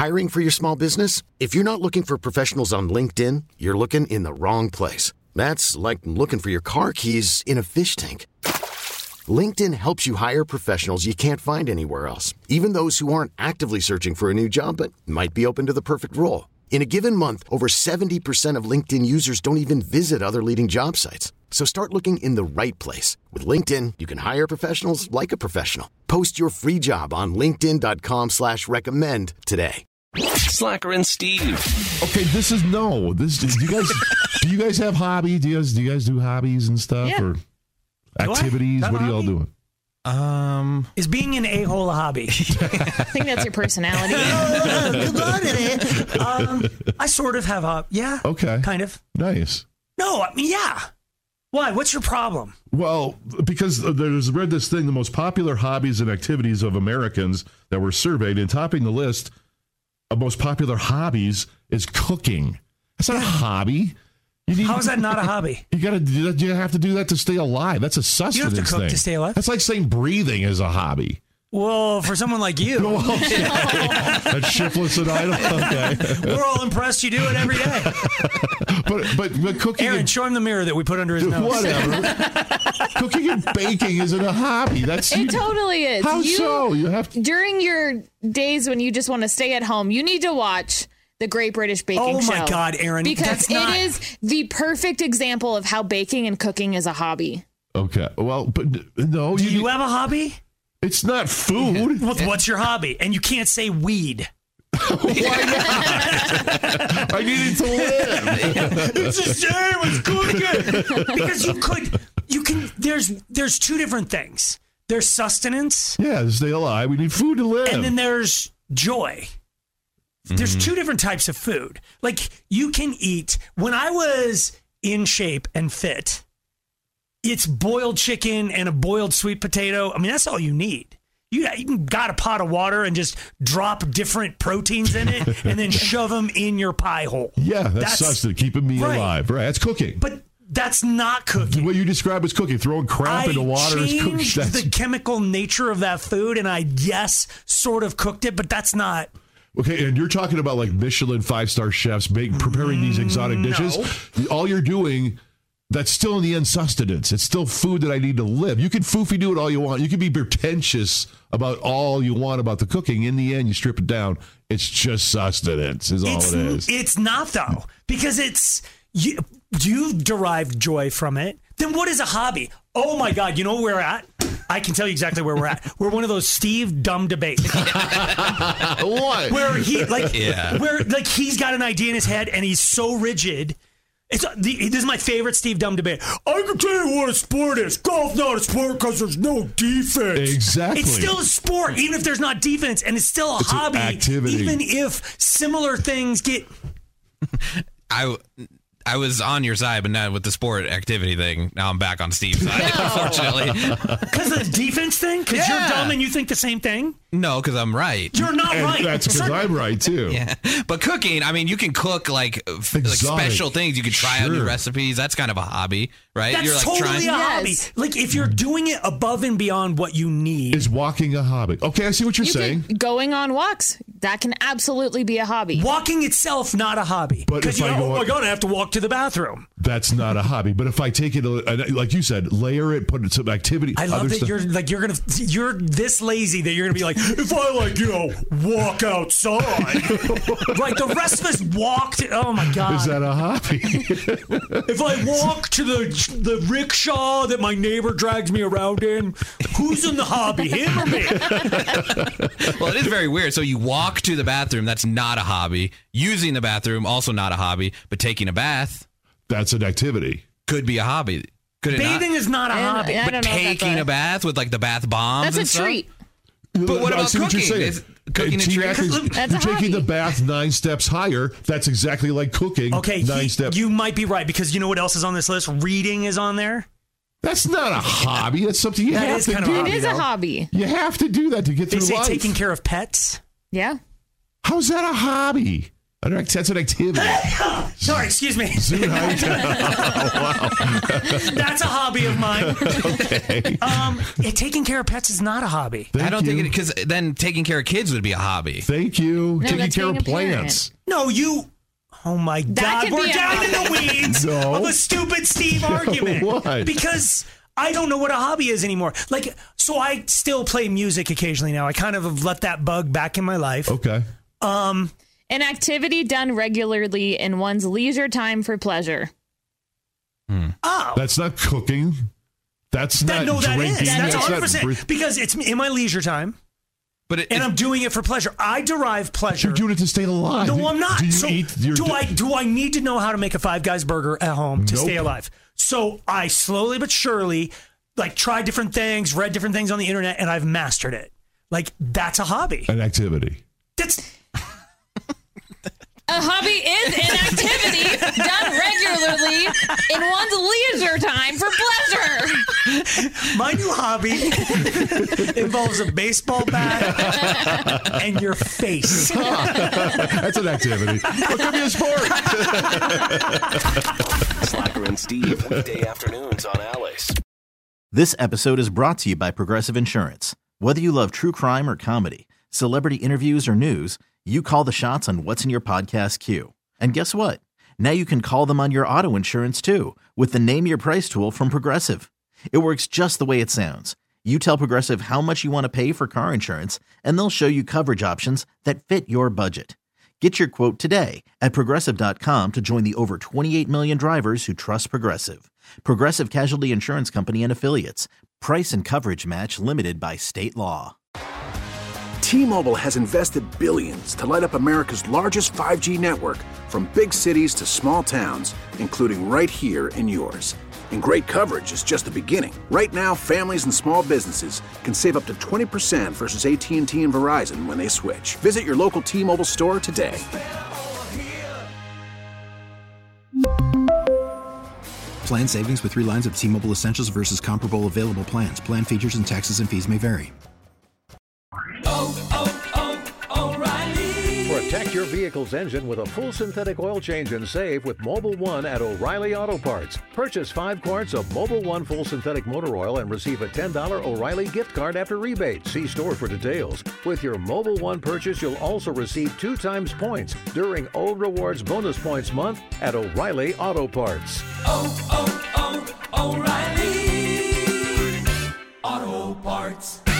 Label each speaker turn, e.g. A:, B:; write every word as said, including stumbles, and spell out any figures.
A: Hiring for your small business? If you're not looking for professionals on LinkedIn, you're looking in the wrong place. That's like looking for your car keys in a fish tank. LinkedIn helps you hire professionals you can't find anywhere else, even those who aren't actively searching for a new job but might be open to the perfect role. In a given month, over seventy percent of LinkedIn users don't even visit other leading job sites. So start looking in the right place. With LinkedIn, you can hire professionals like a professional. Post your free job on linkedin.com slash recommend today.
B: Slacker and Steve.
C: Okay, this is no. This do you guys do you guys have hobby? Do you guys do you guys do hobbies and stuff
D: Yeah.
C: or activities?
D: Do I?
C: What are you all
D: Hobby?
C: doing?
E: Um,
D: Is being an a-hole a hobby?
F: I think that's your personality.
D: um, I sort of have a, yeah.
C: Okay.
D: Kind of.
C: Nice.
D: No, I mean, yeah. Why? What's your problem?
C: Well, because there's read this thing, the most popular hobbies and activities of Americans that were surveyed, and topping the list of most popular hobbies is cooking. That's not a hobby. You need,
D: How is that not a hobby?
C: You gotta do that. You have to do that to stay alive. That's a sustenance
D: You have to cook
C: thing.
D: to stay alive?
C: That's like saying breathing is a hobby.
D: Well, for someone like you,
C: That's shiftless and idle. Okay.
D: we're all impressed you do it every day.
C: But but but cooking.
D: Aaron,
C: and,
D: show him the mirror that we put under his nose.
C: whatever. Cooking and baking isn't a hobby. That's
F: It totally is.
C: How
F: You-
C: so? You have to.
F: During your days when you just want to stay at home, you need to watch the Great British Baking
D: Oh,
F: Show.
D: my God, Aaron,
F: Because
D: that's not-
F: it is the perfect example of how baking and cooking is a hobby.
C: Okay. Well, but no.
D: Do you have a hobby?
C: It's not food.
D: Well, what's your hobby? And you can't say weed.
C: Why not? I needed to live.
D: It's the same as cooking. Because you could, you can. There's there's two different things. There's sustenance,
C: Yeah, to stay alive, we need food to live.
D: and then there's joy. There's two different types of food. Like you can eat. When I was in shape and fit, it's boiled chicken and a boiled sweet potato. I mean, that's all you need. You, you got a pot of water and just drop different proteins in it and then shove them in your pie hole.
C: yeah, that's,
D: that's-
C: sustenance, keeping me
D: right.
C: alive. Right, that's cooking.
D: But that's not cooking.
C: What you describe as cooking, throwing crap
D: I
C: into water is cooking.
D: changed
C: That's,
D: the chemical nature of that food, and I, yes, sort of cooked it, but that's not.
C: okay, and you're talking about like Michelin five-star chefs make, preparing these exotic
D: No.
C: dishes. All you're doing, that's still in the end sustenance. It's still food that I need to live. You can foofy do it all you want. You can be pretentious about all you want about the cooking. In the end, you strip it down. It's just sustenance is all
D: It's,
C: it is.
D: it's not, though, because it's you, you've derived joy from it. Then what is a hobby? Oh, my God, you know where we're at? I can tell you exactly where we're at. We're one of those Steve dumb debates.
C: What?
D: Where he, like,
B: Yeah.
D: where, like, he's got an idea in his head, and he's so rigid. It's the, this is my favorite Steve Dumb debate. I can tell you what a sport is. Golf's not a sport because there's no defense.
C: Exactly.
D: It's still a sport, even if there's not defense, and it's still a
C: It's an
D: hobby.
C: activity.
D: Even if similar things get.
B: I I was on your side, but now with the sport activity thing, now I'm back on Steve's side, unfortunately.
D: Because of the defense thing? Because
B: Yeah.
D: you're dumb and you think the same thing?
B: No, because I'm right.
D: You're not
C: And
D: right.
C: that's because
D: Certain-
C: I'm right, too.
B: Yeah, but cooking, I mean, you can cook like f- like
C: Exotic.
B: special things. You could try out new
C: Sure.
B: recipes. That's kind of a hobby, right?
D: That's
B: You're like
D: totally
B: trying.
D: a hobby.
F: Yes.
D: Like if you're doing it above and beyond what you need.
C: Is walking a hobby? Okay, I see what you're
F: You
C: saying.
F: can, going on walks, that can absolutely be a hobby.
D: Walking itself, not a hobby.
C: But
D: Because
C: if
D: you
C: I
D: know,
C: go
D: oh
C: on-
D: my God, I have to walk to the bathroom.
C: That's not a hobby. But if I take it, a- like you said, layer it, put it some activity.
D: I love
C: other
D: that
C: stuff-
D: you're like you're gonna you're this lazy that you're gonna be like, if I like you know walk outside, like the rest of us walked. Oh my God!
C: Is that a hobby?
D: If I walk to the the rickshaw that my neighbor drags me around in, who's in the hobby, him or me?
B: Well, it is very weird. So you walk to the bathroom. That's not a hobby. Using the bathroom, also not a hobby. But taking a bath
C: That's an activity.
B: could be a hobby. Could it
D: Bathing
B: not?
D: is not a
F: I don't-
D: hobby.
F: I
B: But
F: don't know if that's
B: taking
F: a-
B: a bath with like the bath bombs.
F: That's
B: and
F: a
B: stuff?
F: treat.
B: But what
C: I
B: about
C: see what you're
B: cooking?
C: saying.
B: Is cooking a
C: Teen
B: treat?
C: athletes,
F: That's
C: you're
F: a
C: taking the
F: hobby.
C: bath nine steps higher. That's exactly like cooking.
D: Okay,
C: nine
D: he-
C: steps.
D: you might be right because you know what else is on this list? Reading is on there.
C: That's not a hobby. That's something you
D: That
C: have
D: is
C: to
D: kind of
C: do.
D: a
F: It
D: hobby,
F: is a
D: though.
F: hobby.
C: You have to do that to get
D: They
C: through
D: say
C: life.
D: taking care of pets.
F: Yeah.
C: How's that a hobby? That's an activity.
D: Sorry, excuse me.
C: Zoot hike. Wow.
D: That's a hobby of mine.
C: Okay.
D: Um, yeah, taking care of pets is not a hobby.
C: Thank
B: I don't
C: you.
B: think it because then taking care of kids would be a hobby.
C: Thank you.
F: No,
C: Taking
F: that's
C: care
F: being
C: of
F: a parent.
C: plants.
D: No, you. Oh my God,
F: could
D: we're
F: be a
D: down in the
F: hobby.
D: weeds
C: No.
D: of a stupid Steve argument.
C: What?
D: Because I don't know what a hobby is anymore. Like, so I still play music occasionally now. I kind of have let that bug back in my life.
C: Okay.
D: Um,
F: An activity done regularly in one's leisure time for pleasure.
D: oh.
C: That's not cooking. That's
D: That,
C: not
D: no, that
C: drinking.
D: is. That's
C: not
D: one hundred percent.
C: breath-
D: Because it's in my leisure time,
B: But it,
D: and
B: it-
D: I'm doing it for pleasure. I derive pleasure.
C: You're doing it to stay alive.
D: No, I'm not.
C: Do you
D: so
C: eat your
D: do I do I need to know how to make a Five Guys burger at home to
C: Nope.
D: stay alive? So I slowly but surely like tried different things, read different things on the internet, and I've mastered it. Like, that's a hobby.
C: an activity?
D: That's
F: A hobby is an activity done regularly in one's leisure time for pleasure.
D: my new hobby involves a baseball bat and your face.
C: That's an activity. What could be a sport?
E: Slacker and Steve, weekday afternoons on Alice.
G: This episode is brought to you by Progressive Insurance. Whether you love true crime or comedy, celebrity interviews or news, you call the shots on what's in your podcast queue. And guess what? Now you can call them on your auto insurance too with the Name Your Price tool from Progressive. It works just the way it sounds. You tell Progressive how much you want to pay for car insurance, and they'll show you coverage options that fit your budget. Get your quote today at Progressive dot com to join the over twenty-eight million drivers who trust Progressive. Progressive Casualty Insurance Company and Affiliates. Price and coverage match limited by state law.
H: T-Mobile has invested billions to light up America's largest five G network, from big cities to small towns, including right here in yours. And great coverage is just the beginning. Right now, families and small businesses can save up to twenty percent versus A T and T and Verizon when they switch. Visit your local T-Mobile store today.
I: Plan savings with three lines of T-Mobile Essentials versus comparable available plans. Plan features and taxes and fees may vary.
J: Protect your vehicle's engine with a full synthetic oil change and save with Mobil one at O'Reilly Auto Parts. Purchase five quarts of Mobil one full synthetic motor oil and receive a ten dollars O'Reilly gift card after rebate. See store for details. With your Mobil one purchase, you'll also receive two times points during O Rewards Bonus Points Month at O'Reilly Auto Parts.
K: Oh, oh, oh, O'Reilly Auto Parts.